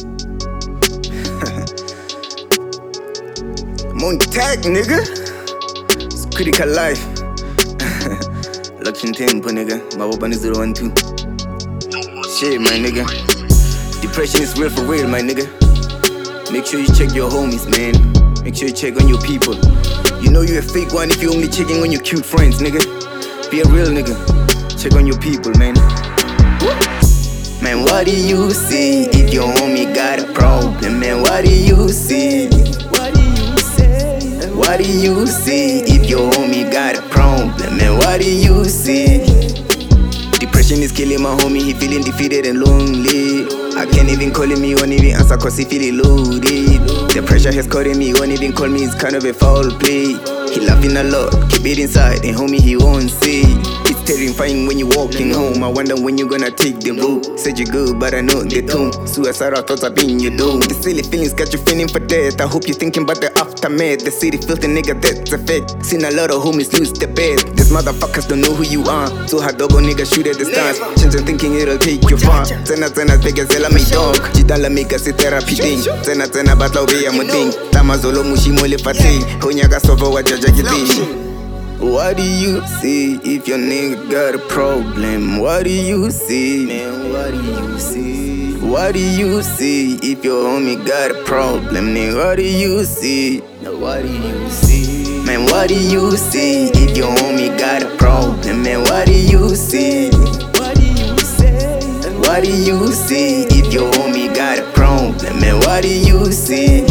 I'm on tag, nigga. It's critical life. Luxury tempo, nigga. My weapon is 012. Shit, my nigga. Depression is real for real, my nigga. Make sure you check your homies, man. Make sure you check on your people. You know you're a fake one if you're only checking on your cute friends, nigga. Be a real nigga. Check on your people, man. Man, what do you see if your homie got a problem? Man, what do you see? What do you see if your homie got a problem? Man, what do you see? Depression is killing my homie, he feeling defeated and lonely. I can't even call him, he won't even answer cause he feeling loaded. The pressure has caught him, he won't even call me, it's kind of a foul play. He laughing a lot, keep it inside, and homie he won't say. It's terrifying when you walking home, I wonder when you gonna take the road. Said you good, but I know the tone. Suicidal thoughts have been your doom. The silly feelings got you feeling for death. I hope you're thinking about the aftermath. The city filthy nigga, that's a fact. Seen a lot of homies lose the bed. These motherfuckers don't know who you are. So hard dog nigga shoot at the stars. Children thinking it'll take you far. Zena Vegas ela me dog. Jidala make us a therapy thing. Zena batla ube ya muting. Tama zolo mushimo le fati. Honyaga sova wa jaja kibishi. What do you see if your nigga got a problem? What do you see? Man, what do you see? What do you see if your homie got a problem? Nigga, what do you see? Now what do you see? Man, what do you see if your homie got a problem? Man, what do you see? What do you say? What do you see if your homie got a problem? Man, what do you see?